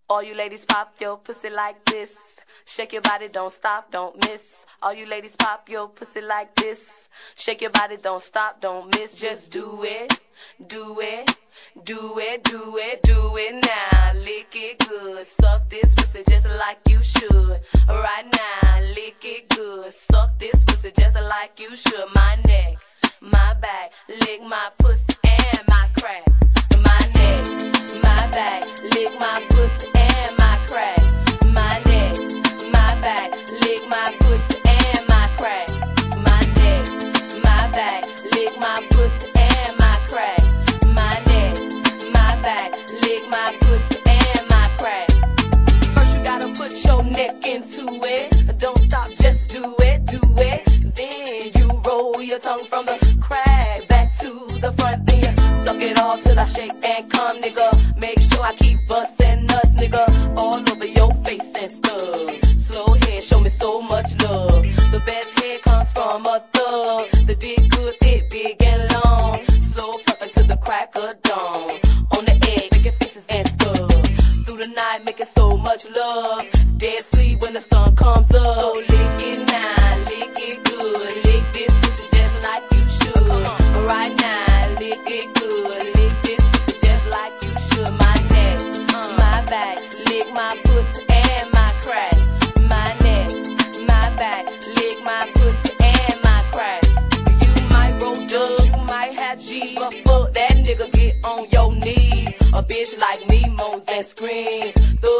All you ladies pop your pussy like this. Shake your body, don't stop, don't miss. All you ladies pop your pussy like this. Shake your body, don't stop, don't miss. Just do it, do it, do it, do it, do it now. Lick it good, suck this pussy just like you should. Right now, lick it good, suck this pussy just like you should. My neck, my back, lick my pussy and my crack. My neck, my back, lick my pussy and my crack. My neck, my back, lick my pussy and my crack. My neck, my back, lick my pussy and my crack. My neck, my back, lick my pussy and my crack. First you gotta put your neck into it. Don't stop, just do it, do it. Then you roll your tongue from the crack back to the front. Then you suck it all till I shake and come, nigga. Make sure I keep bustin' nuts, nigga, all over your face and stuff. Slow head, show me so much love. The best head comes from a thug. The dick good, thick, big and long. Slow fuckin' to the crack of dawn. On the edge, making faces and stuff. Through the night, making so much love. Dead sleep when the sun comes up. So lick it now, lick it good. Lick this pussy just like you should. Right now, lick it good. Lick this pussy just like you should. My neck, my back, lick my pussy and my crack. My neck, my back, lick my pussy and my crack. You might roll dubs, you might have G, but fuck that nigga, get on your knees. A bitch like me moans and screams.